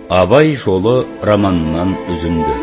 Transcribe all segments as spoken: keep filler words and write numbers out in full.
Абай жолы романынан үзінді.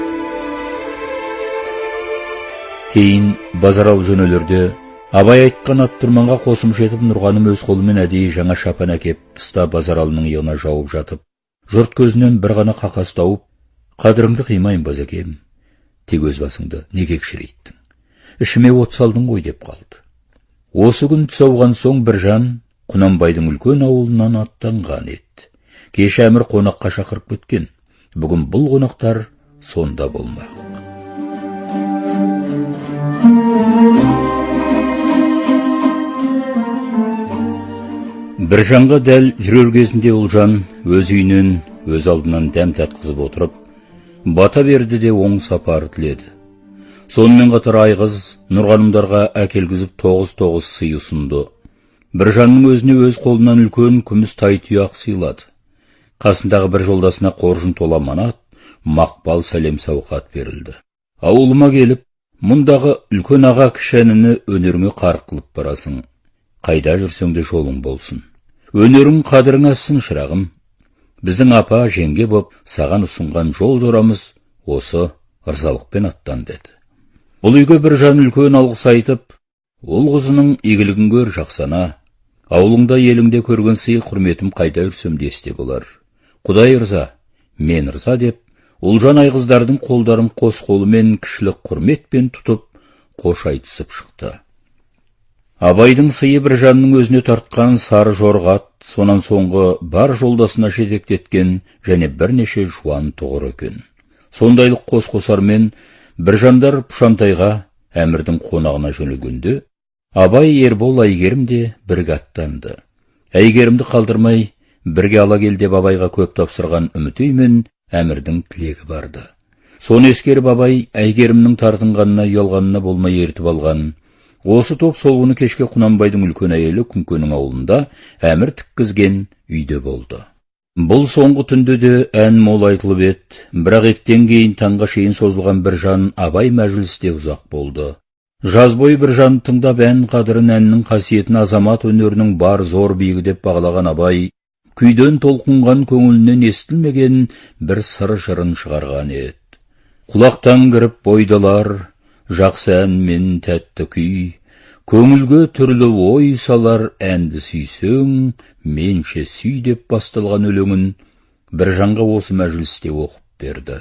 Кейін Базарал жөнелерде Абай айтқан аттұрманға қосымша етіп Нұрғаным өз қолымен әдейі жаңа шапан әкеп тыста Базаралының иығына жауып жатып, жұрт көзінен бір ғана қақас тауып, қадіріңді қимайын базекем, тек өз басыңды неге кішірейттің, ішіме от салдың ғой деп қалды. Осы күн түс ауған соң Біржан Құнанбайдың үлкен ауылынан аттанған еді. Кеш әмір қонаққа шақырып кеткен. Бүгін бұл қонақтар сонда болмақ. Біржанға дәл жүрер кезінде Ұлжан өз үйінен, өз алдынан дәм татқызып отырып, бата берді де оң сапар тіледі. Сонымен қатар Айғыз Нұрғанымдарға әкелгізіп тоғыз-тоғыз сый ұсынды. Біржанның өзіне өз қолынан үлкен күміс тай тұяқ сыйлады. Қасындағы бір жолдасына қоржын тола манат, мақпал сәлем сауқат берілді. Ауылыма келіп, мұндағы үлкен аға кішеніні өнеріңе қарық қылып барасың. Қайда жүрсең де жолың болсын. Өнерің қадірің ассын шырағым. Біздің апа жеңге боп саған ұсынған жол жорамыз осы ырзалықпен аттан деді. Бұл үйге Біржан үлкен алғыс айтып, ол қызының игілігін көр жақсана. Ауылыңда еліңде көрген сый құрметім қайда жүрсем де есте болар. Құдай ырза, мен ырза деп, Ұлжан Айғыздардың қолдарын қос қолымен кішілік құрметпен тұтып, қош айтысып шықты. Абайдың сыйы Біржанның өзіне тартқан сары жорғат, сонан соңғы бар жолдасына жетектеткен және бірнеше жуан тұғыр екен. Сондайлық қос қосармен Біржандар Пұшантайға, әмірдің қонағына жөнелгенде, Абай Ербол Әйгерім де бірге аттанды. Әйгерімді қалдырмай, бірге ала кел деп Абайға көп тапсырған үмітеймен әмірдің тілегі барды. Соны ескеріп Абай Әйгерімнің тартынғанына, ұялғанына болмай ертіп алған. Осы топ сол күні кешке Құнанбайдың үлкен әйелі Күнкенің ауылында әмір тіккізген үйде болды. Бұл соңғы түнде де ән мол айтылып еді, бірақ еттен кейін таңға шейін созылған Біржан Абай мәжілісте ұзақ болды. Жаз бойы Біржан тыңдап ән қадірін, әннің қасиетін, азамат өнерінің бар зор биігі деп бағалаған Абай, күйден толқынған көңілінен естілмеген бір сыр жырын шығарған еді. Құлақтан кіріп бойдалар, жақсы ән мен тәтті күй, көңілге түрлі ой салар, әнді сүйсең, менше сүй деп басталған өлеңін Біржанға осы мәжілісте оқып берді.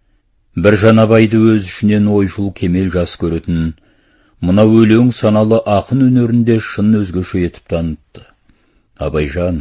Біржан Абайды өз ішінен ойшыл кемел жас көретін, мына өлең саналы ақын өнерінде шын өзгеше етіп танытты. Абайжан,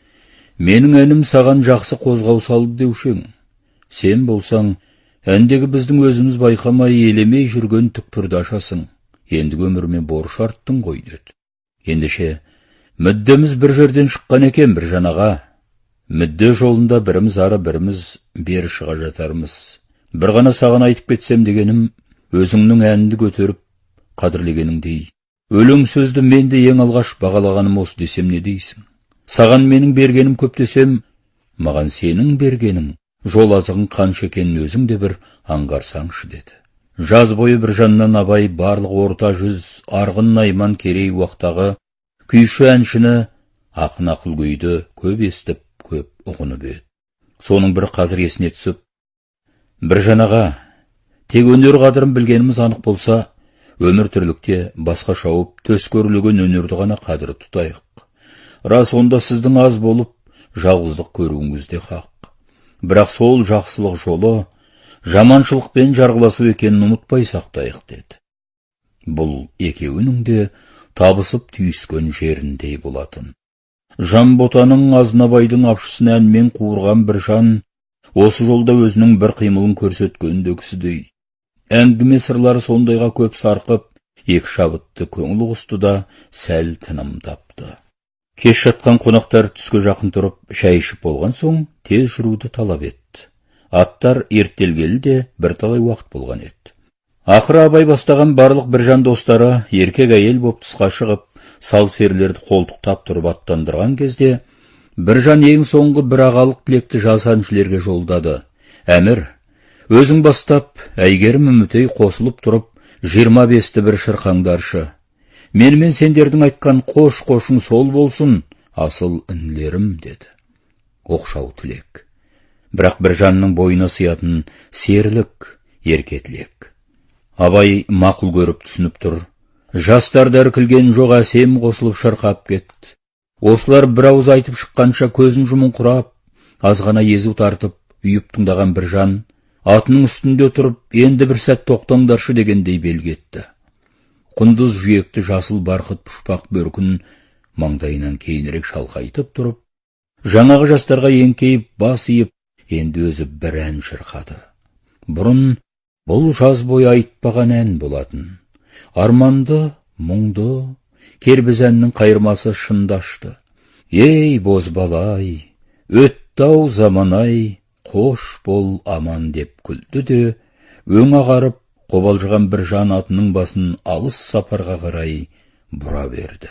менің әнім саған жақсы қозғау салды деушең. Сен болсаң, әндегі біздің өзіміз байқамай елемей жүрген түкпірді ашасың. Ендігі өмірмен борыш арттың ғой деді. Ендеше, мүддеміз бір жерден шыққан екен Біржан аға. Мүдде жолында біріміз ары біріміз бері шыға жатармыз. Бір ғана саған айтып кетсем дегенім, өзіңнің әнді көтеріп, қадірлегеніңдей. Өлең сөзді менде ең алғаш бағалағаным осы десем не дейсің? Саған менің бергенім көп десем, маған сенің бергенің жол азығың қанша екенін өзің де бір аңғарсаңшы деді. Жаз бойы Біржаннан Абай барлық орта жүз, арғын найман керей уақтағы күйші әншіні, ақын ақыл күйді көп естіп, көп ұғынып еді. Соның бір қазір есіне түсіп, Біржан аға, тек өнер қадірін білгеніміз анық болса, өмір тірлікте басқа шауып, төс көрілген өнерді ғана қадір тұтайық. Рас онда сіздің аз болып, жалғыздық көруіңіз де хақ. Бірақ сол жақсылық жолы, жаманшылықпен жарғыласу екенін ұмытпай сақтайық деді. Бұл екеуінің де табысып түйіскен жеріндей болатын. Жанботаның Азнабайдың апшысын әнмен қуырған Біржан, осы жолда өзінің бір қимылын көрсеткен кісідей. Әңгіме сырлары сондайға көп сарқып, екі шабытты көңіл ұғысты да сәл тыным тапты. Кеш жатқан қонақтар түске жақын тұрып, шай ішіп болған соң тез жүруді талап етті. Аттар ертелгелі де бірталай уақыт болған еді. Ақыры Абай бастаған барлық Біржан достары еркек әйел боп тысқа шығып, сал серлерді қолтықтап тұрып аттандырған кезде, Біржан ең соңғы бір ағалық тілекті жас әншілерге жолдады. Әмір, өзің бастап, Әйгерім үмітей қосылып тұрып, жиырма бесті бір шырқаңдаршы. Менімен сендердің айтқан қош-қошың сол болсын, асыл інлерім, деді. Оқшау тілек. бірақ Біржанның бойына сиятын серілік, еркетлік. Абай мақұл көріп түсініп тұр. Жастарды іркілген жоқ, әсем қосылып шырқап кетті. Осылар бір ауыз айтып шыққанша көзін жұмын құрап, азғана езу тартып, үйіп тыңдаған Біржан, атының үстінде тұрып, енді бір сәт тоқтаңдаршы дегендей белгетті. Құндыз жүйекті жасыл барқыт пұшпақ бөркін маңдайынан кейінірек шалқайтып тұрып, жаңағы жастарға еңкейіп, бас иіп, енді өзі бір ән шырқады. Бұрын бұл жаз бойы айтпаған ән болатын. Арманды, мұңды, кербіз әннің қайырмасы шындашты. Ей, бозбалай, өтті-ау заман-ай, қош бол аман деп күлді де, өң ағарып, қобалжыған Біржан атының басын алыс сапарға қарай бұра берді.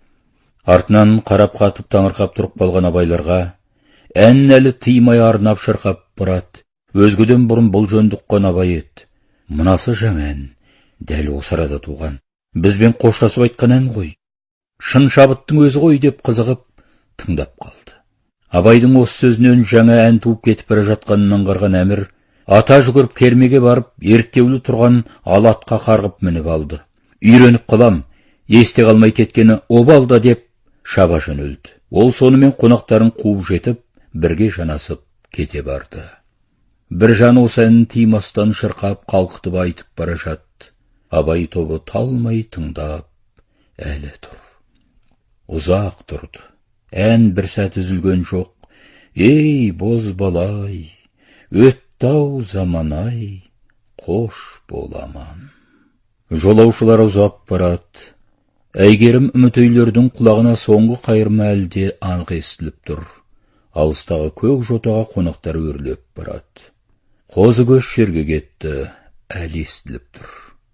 Артынан қарап қатып таңырқап тұрып қалған абайларға, ән әлі тыймай арнап шырқап бұрат, өзгеден бұрын бұл жөнді ұққан абай еді. Мынасы жаңа ән, дәл осы арада туған, бізбен қоштасып айтқан ән ғой, шын шабыттың өзі ғой деп қызығып тыңдап қалды. Абайдың осы сөзінен жаңа ән туып кетіп бара жатқанын аңғарған Әмір ата жүгіріп кермеге барып, ерттеулі тұрған ала атқа қарғып мініп алды. Үйреніп қалам, есте қалмай кеткені обалда деп шаба жөнелді. Ол сонымен қонақтарын қуып жетіп, бірге жанасып кете барды. Біржан осы әнін тыймастан шырқап қалқытып айтып бара жатты. Абай тобы талмай тыңдап әлі тұр. Ұзақ тұрды. Ән бір сәт үзілген жоқ. Ей, бозбалай, өтті-ау заман-ай, қош бол аман. Жолаушылар ұзап барады. Әйгерім үмітейлердің құлағына соңғы қайырма әлде анық естіліп тұр. Алыстағы көк жотаға қонақтар өрлеп барады. Қозы көш жерге кетті, әлі естіліп тұр.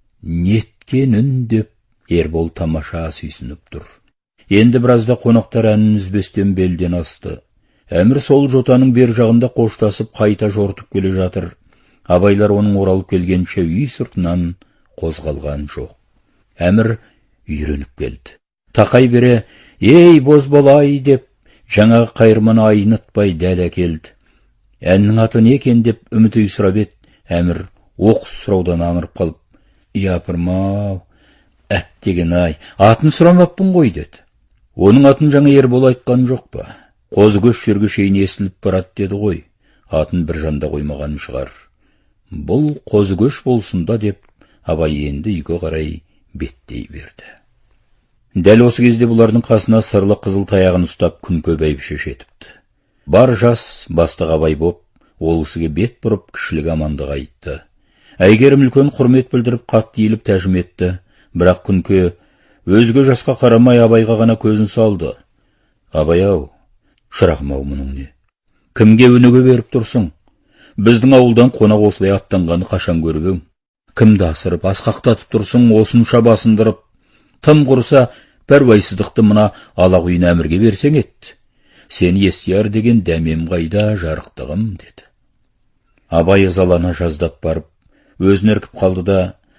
Неткен үн деп Ербол тамаша сүйсініп тұр. Енді біразда қонақтар әнін үзбестен белден асты. Әмір сол жотаның бер жағында қоштасып қайта жортып келе жатыр. Абайлар оның оралып келгенше үй сыртынан қозғалған жоқ. Әмір үйреніп келді. Тақай бере, ей, бозбалай деп, жаңағы қайырманы айнытпай дәл әкелді. Әннің аты не екен деп үмітей сұрап еді. Әмір оқыс сұраудан аңырып қалып, япырмау, әттеген-ай, атын сұрамаппын ғой деді. Оның атын жаңа Ербол айтқан жоқ па? Қозы көш жерге шейін естіліп барады деді ғой. Атын Біржанда қоймаған шығар. Бұл қозы көш болсын да деп, Абай енді үйге қарай беттей берді. Дәл осы кезде бұлардың қасына сырлы қызыл таяғын ұстап Күнке бәйбіше жетіпті. Бар жас бастық Абай боп, ол кісіге бет бұрып кішілік амандық айтты. Әйгерім үлкен құрмет білдіріп қатты иіліп тәжім етті. Бірақ Күнке өзге жасқа қарамай Абайға ғана көзін салды. Абай-ау, шырағым-ау, мұның не? Кімге өнеге беріп тұрсың? Біздің ауылдан қонақ осылай аттанғаны қашан көріп ең? Кімді асырып, асқақтатып тұрсың, осынша басындырып? Тым құрса, пәруайсыздықты мына Алақұйын Әмірге берсең етті. Сені естияр деген дәмем қайда, жарықтығым, деді. Абай ызалана жаздап барып, өзін іркіп қалды да,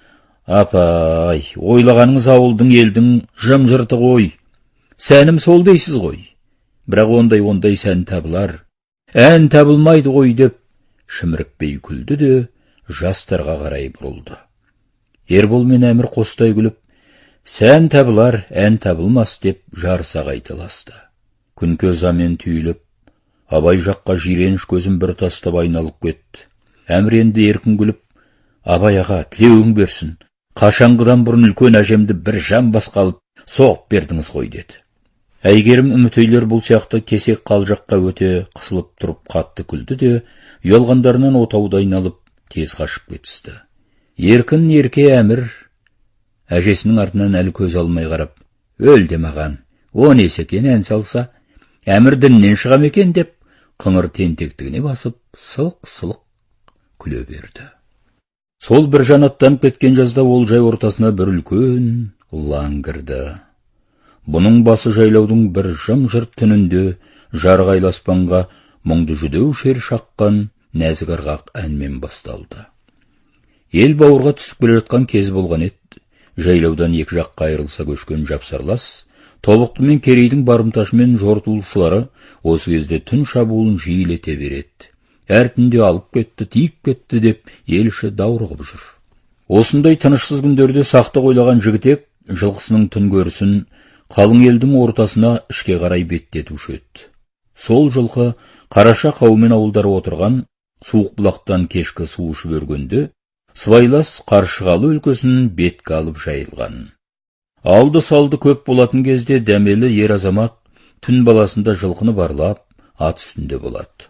апай, ойлағаныңыз ауылдың елдің жым-жырты ғой. Сәнім сол дейсіз ғой. Бірақ ондай ондай сән табылар. Ән табылмайды ғой деп, шімірікпей күлді де, жастарға қарай бұрылды. Ербол мен Әмір қостай күліп, сән табылар, ән табылмас деп жарыса қайталасты. Күнке ызамен түйіліп, Абай жаққа жиреніш көзін бір тастап айналып кетті. Әмір енді еркін күліп, Абай аға, тілеуің берсін. Қашанғыдан бұрын үлкен әжемді бір жан басқалып, соғып бердіңіз ғой, деді. Әйгерім үмітейлер бұл сияқты кесек қалжаққа өте қысылып тұрып қатты күлді де, ұялғандарынан отауды айналып, тез қашып кетісті. Еркін ерке Әмір әжесінің артынан әлі көз алмай қарап, өлді маған, о несі екен ән салса, Әмір діннен шығам екен деп, қыңыр тентектігіне басып, сылқ-сылқ күле берді. Сол бір жанаттанып кеткен жазда ол жай ортасына бір үлкен лаң кірді. Бұның басы жайлаудың бір жым-жырт түнінде жарғайлы аспанға мұңды жүдеу шер шаққан нәзік ырғақ әнмен басталды. Ел бауырға түсіп келе жатқан кез болған еді. Жайлаудан екі жаққа айырылса көшкен жапсарлас, тобықты мен керейдің барымташымен жортуылшылары осы кезде түн шабуылын жиілете береді. әртінде алып кетті, тиіп кетті деп елші даурығып жүр. Осындай тынышсыз күндерде сақтық ойлаған жігітек жылқысының түн көрісін қалың елдің ортасына ішке қарай беттетуші еді. Сол жылқы қараша қаумен ауылдары отырған суық бұлақтан кешкі су ішіп өргенде сыбайлас Қаршығалы өлкесін бетке алып жайылған. Алды салды көп болатын кезде дәмелі ер азамат түн баласында жылқыны барлап ат үстінде болады.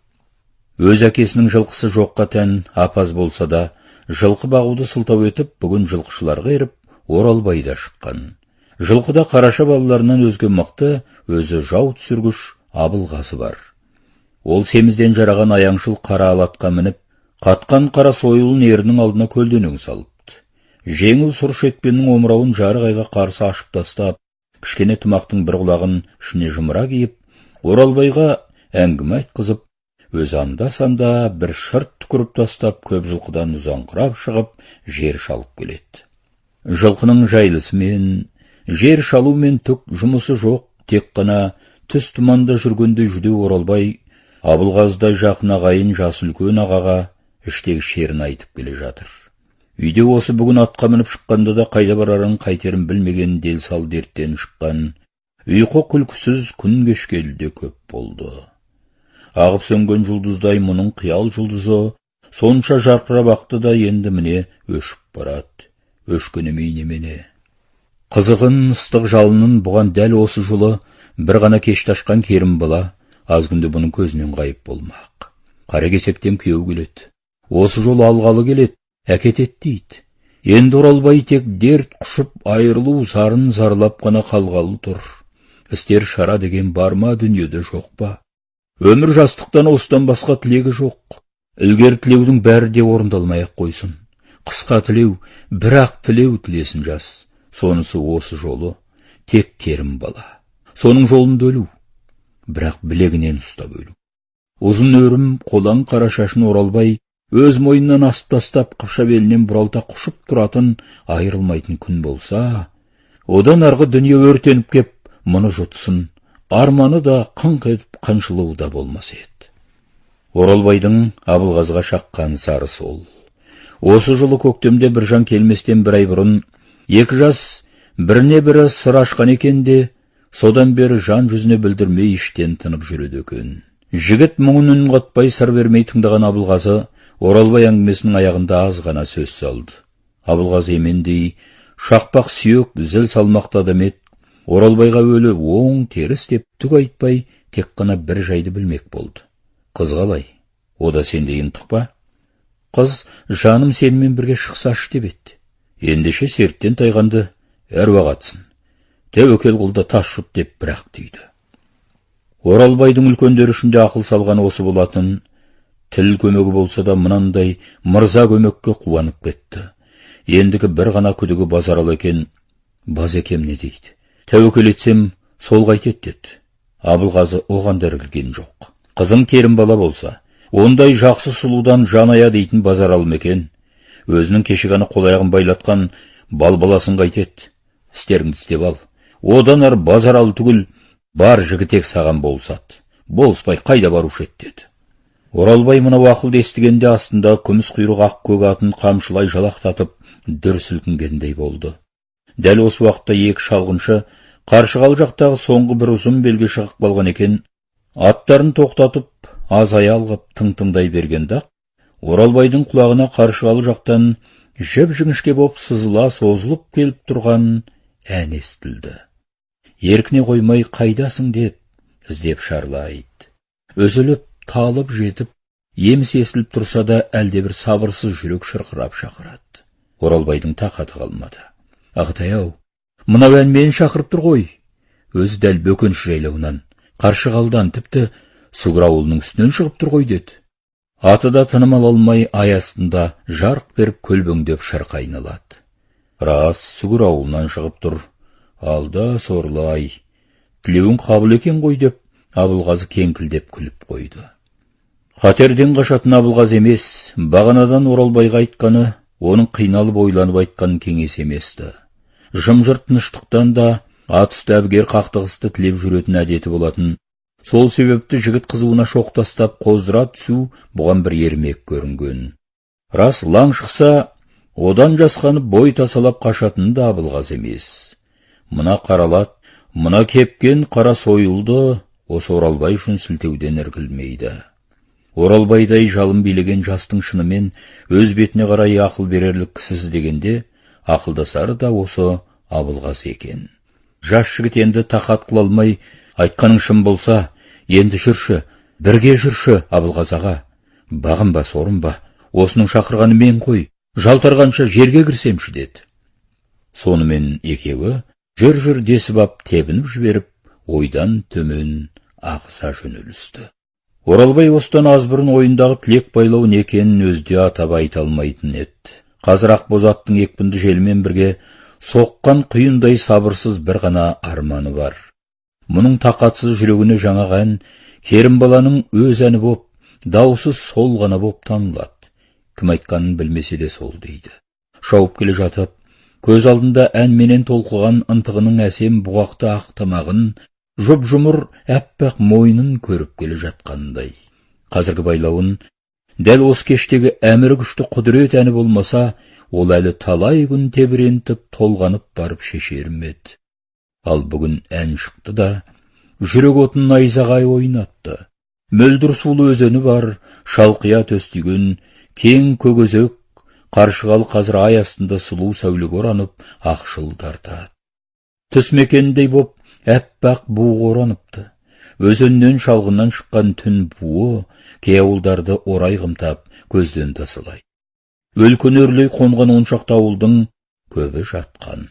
Өз әкесінің жылқысы жоққа тән апаз болса да, жылқы бағуды сылтау етіп, бүгін жылқышыларға еріп, Оралбайда шыққан. Жылқыда қараша балаларынан өзге мықты, өзі жау түсіргіш Абылғазы бар. Ол семізден жараған аяңшыл қара алатқа мініп, қатқан қара сойылын ерінің алдына көлденең салыпты. Жеңіл сұр шекпеннің омырауын жарық айға қарсы ашып тастап, кішкене тымақтың бір құлағын ішіне жымыра киіп, Оралбайға әңгіме айтқызып, өз анда-санда бір шырт түкіріп тастап, көп жылқыдан ұзаңқырап шығып, жер шалып келеді. Жылқының жайлысымен, жер шалумен түк жұмысы жоқ, тек қана түс тұманда жүргенде жүдеу Оралбай Абылғазыдай жақын ағайын жас үлкен ағаға іштегі шерін айтып келе жатыр. Үйде осы бүгін атқа мініп шыққанда да қайда барарын қайтерін білмеген дел сал дерттен шыққан, ұйқы күлкісіз күн кешкелі де көп болды. Ағып сөнген жұлдыздай мұның қиял жұлдызы сонша жарқырап ақты да енді міне өшіп барады. Өшкенемей немене. Қызығын ыстық жалынын бұған дәл осы жылы бір ғана кешті ашқан керім бала аз күнде бұның көзінен ғайып болмақ. Қара кесектен күйеу келеді. Осы жол алғалы келеді, әкетет дейді. Енді Оралбай тек дерт құшып айырылу зарын зарлап қана қалғалы тұр. Істер шара деген бар ма, дүниеде жоқ па? Өмір жастықтан осыдан басқа тілегі жоқ. Ілгер тілеудің бәрі де орындалмай-ақ қойсын. Қысқа тілеу, бірақ тілеу тілесін жас. Сонысы осы жолы тек керім бала. Соның жолында өлу, бірақ білегінен ұстап өлу. Ұзын өрім, қолаң қара шашын Оралбай өз мойнынан асып тастап, қыпша белінен бұралта құшып тұратын айырылмайтын күн болса, одан арғы дүние өртеніп кеп, мұны жұтсын, арманы да қыңқ етіп қаншылуы да болмас еді. Оралбайдың Абылғазыға шаққан сары сол. Осы жылы көктемде бір жан келместен бір ай бұрын, екі жас біріне бірі сыр ашқан екен де, содан бері жан жүзіне білдірмей іштен тынып жүреді екен. Жігіт мұңын үн қатпай сыр бермей тыңдаған Абылғазы Оралбай әңгімесінің аяғында аз ғана сөз салды. Абылғазы емендей шақпақ сүйек зіл салмақты адам еді. Оралбайға өлі оң теріс деп түк айтпай, тек қана бір жайды білмек болды. Қыз қалай? О да сенде ынтық па? Қыз жаным сенімен бірге шықсашы деп еді. Ендеше серттен тайғанды әруақ атсын. Тәуекел қылда тас жұт деп бірақ түйді. Оралбайдың үлкендері үшінде ақыл салған осы болатын. Тіл көмегі болса да мынандай мырза көмекке қуанып кетті. Ендігі бір ғана күдігі Базаралы екен. Баз екем не дейді? Тәуекел етсем сол қайтет деді. Абылғазы оған да іркілген жоқ. Қызың керім бала болса, ондай жақсы сұлудан жаная дейтін Базаралы екен. Өзінің кешігіні қол-аяғын байлатқан бал баласын қайтет. Істеріңді істеп ал. Одан ар Базаралы түгіл бар жігітек саған болсады. Болыспай қайда барушы еді деді. Оралбай мына уақылды естігенде астында күміс құйрық ақ көк атын қамшылай жалақтатып дүр сілкінгендей болды. Дәл осы уақытта екі шалғыншы Қаршығалы жақтағы соңғы бір ұзын белге шығып қалған екен. Аттарын тоқтатып, аз аялғып тың-тыңдай бергенде Оралбайдың құлағына Қаршығалы жақтан жіп-жіңішке боп сызыла созылып келіп тұрған ән естілді. Еркіне қоймай қайдасың деп іздеп шарлайды. Өзіліп, талып жетіп, еміс естіліп тұрса да әлде бір сабырсыз жүрек шырқырап шақырады. Оралбайдың тақаты қалмады. Ағытай-ау, мынау ән мені шақырып тұр ғой. Өзі дәл бөкенші жайлауынан, Қаршығалыдан, тіпті Сүгір ауылының үстінен шығып тұр ғой деді. Аты да тыным ала алмай ай астында жарқ беріп көлбеңдеп шырқ айналады. Рас, Сүгір ауылынан шығып тұр. Алда сорлай. Тілеуің қабыл екен ғой деп, Абылғазы кеңкілдеп күліп қойды. Қатерден қашатын Абылғазы емес, бағанадан Оралбайға айтқаны, оның қиналып ойланып айтқан кеңес еместі. Жымжырт тыныштықтан да ат үсті әбігер қақтығысты тілеп жүретін әдеті болатын. Сол себепті жігіт қызуына шоқ тастап қоздыра түсу бұған бір ермек көрінген. Рас, лаң шықса, одан жасқанып бой тасалап қашатын да Абылғазы емес. Мына қаралат, мына кепкен қара сойылды осы Оралбай үшін сілтеуден іркілмейді. Оралбайдай жалын билеген жастың шынымен өз бетіне қарай ақыл берерлік кісісі дегенде, ақылдасары да осы Абылғазы екен. Жас жігіт енді тақат қыла алмай, айтқаның шын болса, енді жүрші, бірге жүрші Абылғазы аға. Бағынба, сорынба, осының шақырғаны мен қой, жалтарғанша жерге кірсемші деді. Сонымен екеуі жүр-жүр десіп ап тебініп жіберіп, ойдан төмен ағыза жөнелісті. Оралбай осыдан аз бұрын ойындағы тілек байлау не екенін өзде атап айта алмайтын еді. Қазір Ақбоз аттың екпінді желмен бірге соққан құйындай сабырсыз бір ғана арманы бар. Мұның тақатсыз жүрегіне жаңа ән Керімбаланың өз әні боп, даусыз сол ғана боп танылады. Кім айтқанын білмесе де сол дейді. Шауып келе жатып, көз алдында ән менен толқыған ынтығының әсем бұғақты ақ тамағын, жұп-жұмыр әппақ мойнын көріп келе жатқандай. Қазіргі байлауын, дәл осы кештегі әмір күшті құдірет әні болмаса, ол әлі талай күн тебірентіп, толғанып барып шешермеді. Ал бүгін ән шықты да, жүрек отын найзағай ойнатты. Мөлдір сулы өзені бар, шалқия төстеген, кең көгезек, қаршығалы қазір ай астында сұлу сәулеге оранып, ақшыл тартады. Түс мекеніндей боп, әппақ буға ораныпты. Өзеннен шалғыннан шыққан түн буы, кей ауылдарды орай қымтап, көзден тасалайды. Өлкін өрлей қонған оншақты ауылдың көбі жатқан.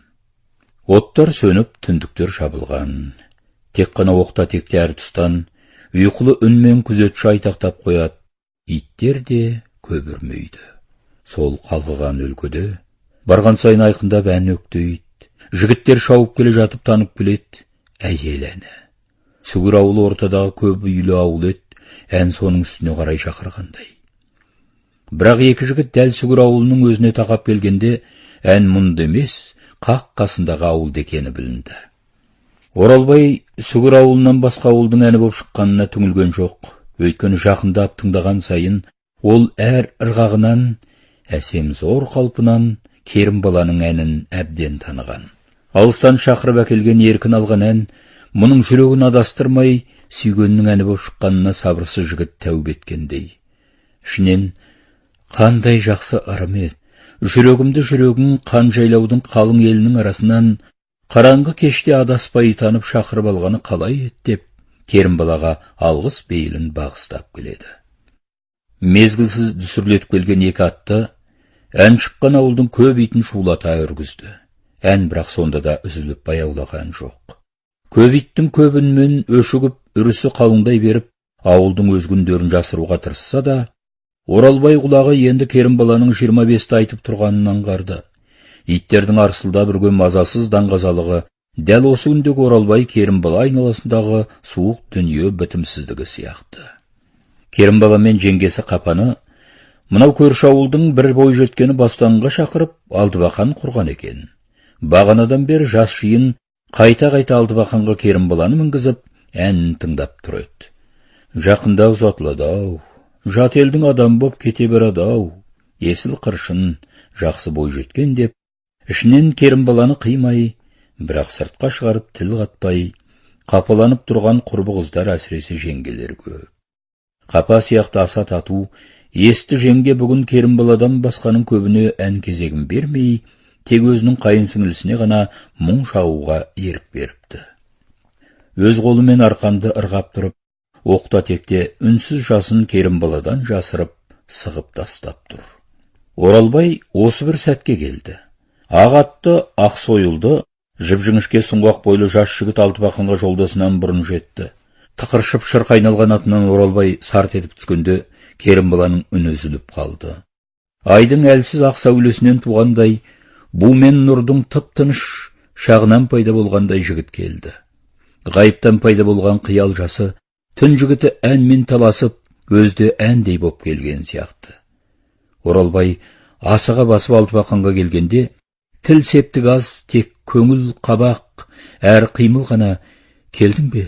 Оттар сөніп, түндіктер жабылған. Тек қана оқта текте әр тұстан, ұйқылы үнмен күзетші айтақтап қояды. Иттер де көбірмейді. Сол қалғыған өлкөде, барған сайын айқындап ән өктейді. Жігіттер шауып келе жатып танып келеді, әйел әні. Сүгір ауылы ортадағы көп үйлі ауыл еді, ән соның үстіне қарай шақырғандай. Бірақ екі жігіт дәл Сүгір ауылының өзіне тақап келгенде, ән мұнды емес, қақ қасындағы ауыл екені білінді. Оралбай Сүгір ауылынан басқа ауылдың әні боп шыққанына түңілген жоқ. Өйткені жақындап тыңдаған сайын, ол әр ырғағынан, әсем зор қалпынан Керімбаланың әнін әбден таныған. Алыстан шақырып әкелген еркін алған ән, мұның жүрегін адастырмай, сүйгеннің әні боп шыққанына сабырсыз жігіт тәубе еткендей. Ішінен, қандай жақсы ырым еді, жүрегімді жүрегің қан жайлаудың қалың елінің арасынан, қараңғы кеште адаспай танып шақырып алғаны қалай еді деп, Керімбалаға алғыс бейілін бағыстап келеді. Мезгілсіз дүсірлетіп келген екі атты, ән шыққан ауылдың көп итін шулата үргізді. Ән бірақ сонда да үзіліп баяулаған жоқ. Көп иттің көбінмен өшігіп, үрісі қалыңдай беріп, ауылдың өзгіндерін жасыруға тырысса да, Оралбай құлағы енді Керімбаланың жиырма бесті айтып тұрғанын аңғарды. Иттердің арсылда бүрген мазасыз даңғазалығы дәл осы күндегі Оралбай Керімбала айналасындағы суық дүние бітімсіздігі сияқты. Керімбала мен жеңгесі Қапаны мынау көрші ауылдың бір бой жеткені бастаңға шақырып, Алдыбақан құрған екен. Бағанадан бері жас жиын қайта-қайта Алдыбақанға Керімбаланы мінгізіп, әнін тыңдап тұр еді. Жақында ұзатылады-ау, жат елдің адам боп кете береді-ау, есіл қыршын, жақсы бой жеткен деп, ішінен Керімбаланы қимай, бірақ сыртқа шығарып тіл қатпай, қапаланып тұрған құрбы қыздар әсіресе жеңгелер көп. Қапа сияқты аса тату, есті жеңге бүгін Керімбаладан басқаның көбіне ән кезегін бермей, тек өзінің қайын сіңілісіне ғана мұң шағуға ерік беріпті. Өз қолымен арқанды ырғап тұрып, оқта текте үнсіз жасын Керімбаладан жасырып, сығып тастап тұр. Оралбай осы бір сәтке келді. Ақ атты, ақ сойылды, жіп-жіңішке сұңғақ бойлы жас жігіт Алтыбақанға жолдасынан бұрын жетті. Тықыршып шырқ айналған атынан Оралбай сарт етіп түскенде Керімбаланың үні үзіліп қалды. Айдың әлсіз ақ сәулесінен туғандай, бу мен нұрдың тып-тыныш шағынан пайда болғандай жігіт келді. Ғайыптан пайда болған қиял жасы, түн жігіті әнмен таласып, өзде әндей боп келген сияқты. Оралбай асыға басып Алтыбақанға келгенде, тіл септік аз, тек көңіл қабақ, әр қимыл ғана, келдің бе,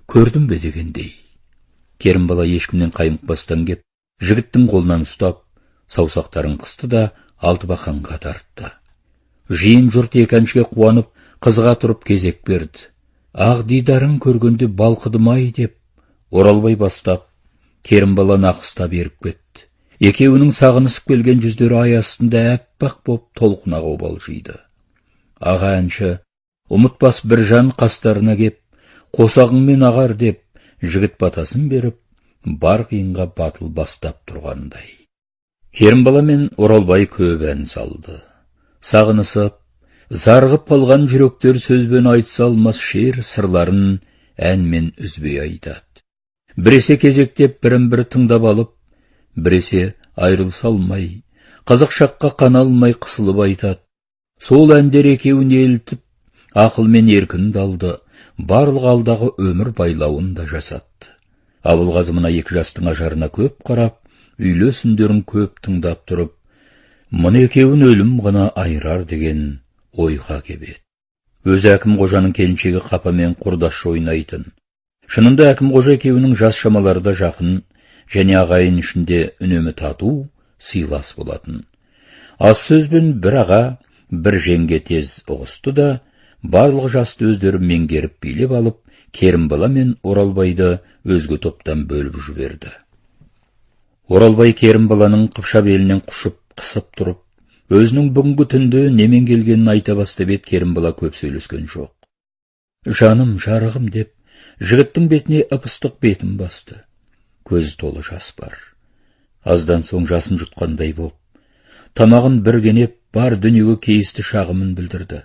көрдің бе дегендей. Керімбала ешкімнен қаймықпастан кеп, жігіттің қолынан ұстап, саусақтарын қысты да Алтыбақанға тартты. Жиын жұрт екі әншіге қуанып, қызға тұрып кезек берді. Ақ дидарың көргенде балқыдым-ай деп, Оралбай бастап, Керімбаланы ақыста беріп кетті. Екеуінің сағынысып келген жүздері ай астында әппақ боп толқына қобалжиды. Аға әнші, ұмытпас бір жан қастарына кеп, қосағыңмен ағар деп, жігіт батасын беріп, бар қиынға батыл бастап тұрғандай. Керімбала мен Оралбай көп ән салды. Сағынысып, зарғып қалған жүректер сөзбен айтса алмас шер сырларын әнмен үзбей айтады. Біресе кезектеп бірін бірі тыңдап алып, біресе айрылса алмай, қызық шаққа қана алмай қысылып айтады. Сол әндер екеуін елтіп, ақыл мен еркін далды, барлық алдағы өмір байлауын да жасатты. Абылғазы мына екі жастың ажарына көп қарап, үйлі сүндерін көп тыңдап тұрып, мұны екеуін өлім ғана айырар деген ойға кебеді. Өзі әкім қожаның келіншегі қапамен құрдаш ойнайтын. Шынында әкім қожа екеуінің жас шамалары да жақын, және ағайын ішінде үнемі тату, сыйлас болатын. Аз сөзбен бір аға, бір жеңге тез ұғысты да, барлық жасты өздері меңгеріп билеп алып, Керімбала мен Оралбайды өзге топтан бөліп жіберді. Оралбай Керімбаланың қыпша белінен құшып, қысып тұрып, өзінің бүгінгі түнде немен келгенін айта бастап еді. Керімбала көп сөйлескен жоқ. Жаным, жарығым деп, жігіттің бетіне ып-ыстық бетін басты. Көзі толы жас бар. Аздан соң жасын жұтқандай боп, тамағын бір кенеп, бар дүниеге кейісті шағымын білдірді.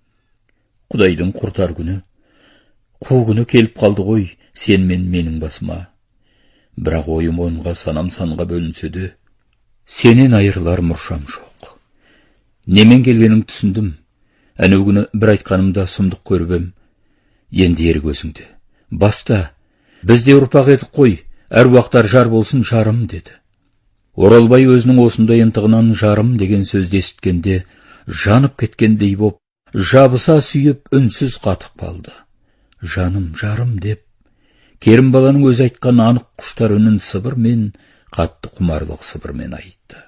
Құдайдың құртар күні, қу күні келіп қалды ғой, сен мен менің басыма. Бірақ ойым ойынға, санам санға бөлінсе де, сенен айырылар мұршам жоқ. Немен келгенің түсіндім, әнеу күні бір айтқанымда сұмдық көріп ем. Енді ерік өзіңде. Баста, бізде ұрпақ едік қой, әруақтар жар болсын жарым деді. Оралбай өзінің осындай ынтығынан жарым деген сөзді естіткенде, жанып кеткендей боп, жабыса сүйіп үнсіз қатып қалды. Жаным, жарым деп, Керімбаланың өзі айтқан анық құштар үнін сыбырмен, қатты құмарлық сыбырмен айтты.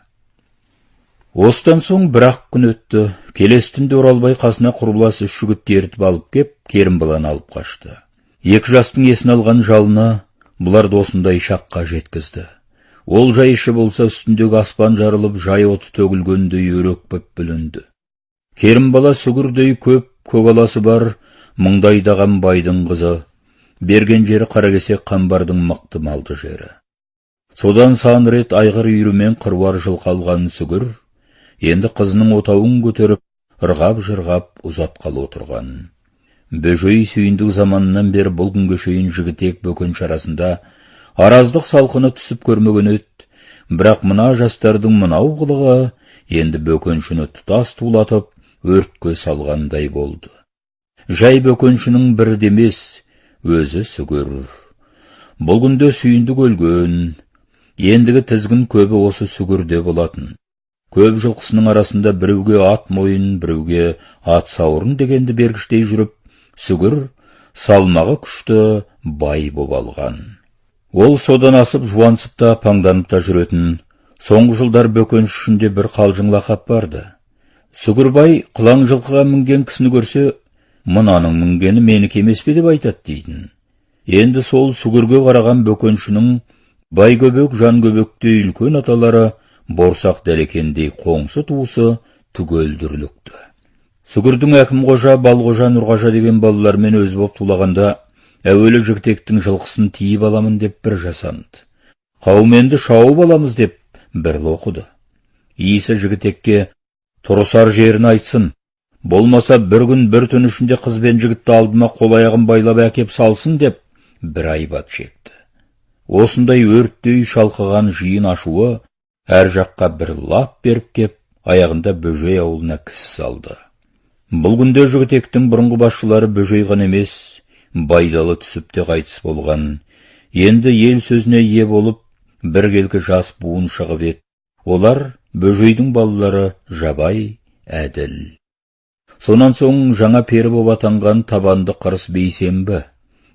Осыдан соң бір-ақ күн өтті. Келесі түнде Оралбай қасына құрбылас үш жігітті ертіп алып кеп, Керімбаланы алып қашты. Екі жастың есін алған жалына бұларды осындай шаққа жеткізді. Ол жай іші болса үстіндегі аспан жарылып, жай оты төгілгендей өрек боп бүлінді. Керімбала сүгірдей көп көгаласы бар, мыңдайдаған байдың қызы, берген жері қаракесек қамбардың мықты малды жері. Содан сан рет айғыр үйірімен қыруар жылқы алған сүгір, енді қызының отауын көтеріп, ырғап-жырғап ұзатқалы отырған. Бөжей сүйіндік заманынан бері бұл күнге шейін жігітек бөкенші арасында араздық салқыны түсіп көрмеген еді. Бірақ мына жастардың мынау қылығы енді бөкеншіні тұтас тулатып, өртке салғандай болды. Жай бөкеншінің бір демес, өзі сүгір. Бұл күнде сүйіндік өлген, ендігі тізгін көбі осы сүгірде болатын. Көп жылқысының арасында біреуге ат мойын, біреуге ат сауырын дегенді бергіштей жүріп, сүгір салмағы күшті бай боп алған. Ол содан асып жуансып та паңданып та жүретін. Соңғы жылдар бөкенші ішінде бір қалжың лақап барды. Сүгірбай қылаң жылқыға мінген кісіні көрсе, мынаның мінгені менікі емес пе деп айтады дейтін. Енді сол сүгірге қараған бөкеншінің Байгөбек, Жангөбектей үлкен аталары борсақ дәлекендей қоңсы туысы түгел дүрлікті. Сүгірдің әкім қожа, Балғожа, Нұрғажа деген балалармен өз боп тулағанда, әуелі жігітектің жылқысын тиіп аламын деп бір жасанды. Қауменді шауып аламыз деп бір лоқыды. Иісі жігітекке тұрысар жерін айтсын, болмаса бір күн бір түн ішінде қыз бен жігітті алдыма қол аяғын байлап әкеп салсын деп бір айбат шекті. Осындай өрттей шалқыған жиын ашуы әр жаққа бір лап беріп кеп, аяғында Бөжей ауылына кісі салды. Бұл күнде жігітектің бұрынғы басшылары Бөжей ғана емес, Байдалы түсіп те қайтыс болған. Енді ел сөзіне ие болып, бір келкі жас буын шығып еді. Олар Бөжейдің балалары Жабай, Әділ. Сонан соң жаңа пері боп атанған табанды қырыс Бейсенбі.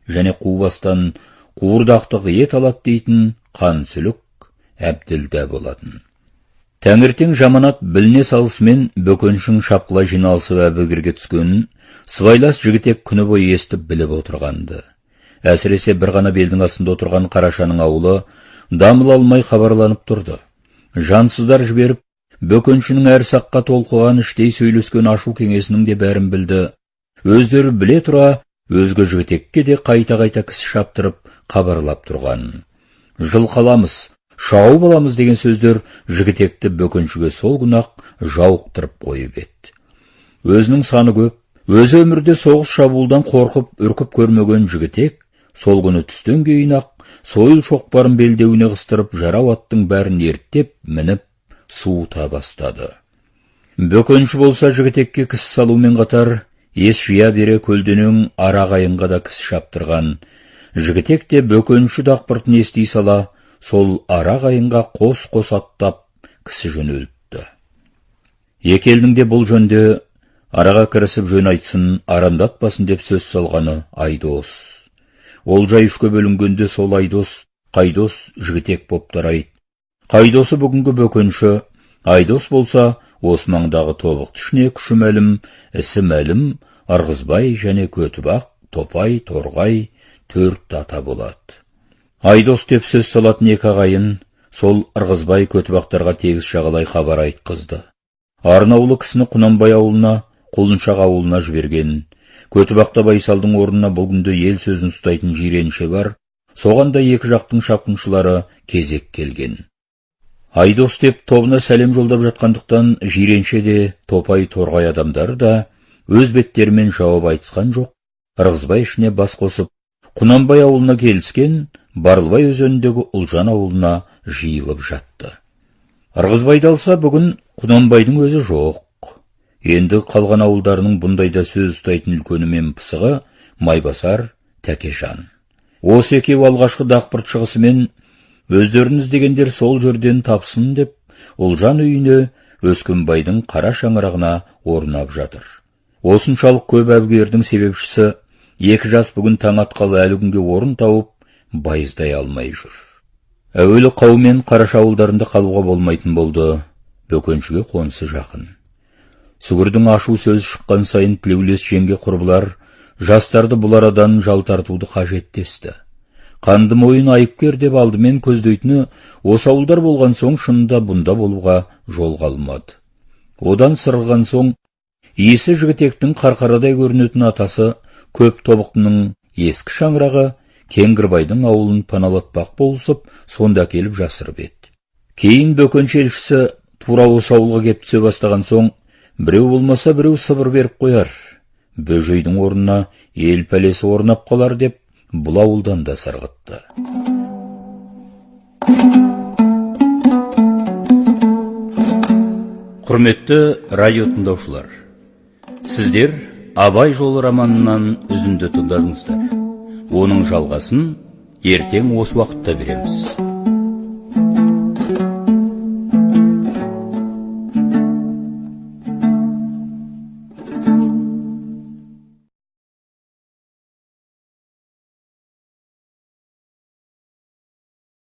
және қубастан қуырдақтық ет алат дейтін қансүлік әбділда болатын. Тәңертең жаманат біліне салысымен бөкеншің шапқылай жиналысып әбігерге түскенін сыбайлас жігітек күні бойы естіп біліп отырғанды. Әсіресе бір ғана белдің астында отырған Қарашаның ауылы дамыл алмай хабарланып тұрды. Жансыздар жіберіп, бөкеншінің әр саққа толқыған іштей сөйлескен ашу кеңесінің де бәрін білді. Өздері біле тұра, өзге жігітекке де қайта-қайта кісі шаптырып, хабарлап тұрған. Жылқаламыз, шауып аламыз деген сөздер жігітекті бөкеншіге сол күні-ақ жауықтырып қойып еді. Өзінің саны көп, өзі өмірде соғыс шабуылдан қорқып, үркіп көрмеген жігітек сол күні түстен кейін-ақ сойыл шоқпарын белдеуіне қыстырып, жарау аттың бәрін ерттеп, мініп, суыта бастады. Бөкенші болса жігітекке кісі салумен қатар, ес жия бере көлденең арағайынға да кісі шаптырған. Жігітек те бөкенші дақпыртын ести сала, сол арағайынға қос-қос аттап кісі жөнелтті. Екі елдің де бұл жөнде араға кірісіп жөн айтсын, арандатпасын деп сөз салғаны Айдос. Олжай үшке бөлінгенде сол Айдос, Қайдос жігітек боп тарайды. Қайдосы бүгінгі бөкенші, Айдос болса Османдағы тобықты ішіне күші мәлім, ісі мәлім, Ырғызбай және Көтібақ, Топай, Торғай төрт ата болады. Айдос деп сөз салатын екі ағайын сол Ырғызбай Көтібақтарға тегіс жағалай хабар айтқызды. Арнаулы кісіні Құнанбай ауылына, Құлыншақ ауылына жіберген. Көтібақта Байсалдың орнына бұл күнде ел сөзін ұстайтын жиренше бар, соғанда екі жақтың шапқыншылары кезек келген. Айдос деп тобына сәлем жолдап жатқандықтан жиренше де, Топай, Торғай адамдары да өз беттерімен жауап айтысқан жоқ. Ырғызбай ішіне бас қосып, Құнанбай ауылына келіскен, Барлыбай өзеніндегі Ұлжан ауылына жиылып жатты. Ырғызбайды алса бүгін Құнанбайдың өзі жоқ. Енді қалған ауылдарының бұндайда сөз ұстайтын үлкені мен пысығы Майбасар, Тәкежан. Осы екеу алғашқы дақпырт шығысымен өздеріңіз дегендер сол жерден тапсын деп, Ұлжан үйіне Өскенбайдың қара шаңырағына орнап жатыр. Осыншалық көп әбігердің себепшісі екі жас бүгін таң атқалы әлі күнге орын тауып, байыздай алмай жүр. Әуелі қаумен Қараша ауылдарында қалуға болмайтын болды, бөкеншіге қонысы жақын. Сүгірдің ашу сөз шыққан сайын тілеулес жеңге құрбылар жастарды бұл арадан жалтартуды қажеттесті. Қанды мойын айыпкер деп алдымен көздейтіні осы ауылдар болған соң шынында бұнда болуға жол қалмады. Одан сырғыған соң иесі жігітектің қарқарадай көрінетін атасы көп тобықтының ескі шаңырағы Кеңгірбайдың ауылын паналатпақ болысып, сонда келіп жасырып еді. Кейін бөкенші елшісі тура осы ауылға кеп түсе бастаған соң, біреу болмаса біреу сыбыр беріп қояр. Бөжейдің орнына ел пәлесі орнап қалар деп, бұл ауылдан да сырғытты. Құрметті радио тыңдаушылар, сіздер Абай жолы романынан үзінді тыңдадыңыздар. Оның жалғасын ертең осы уақытта береміз.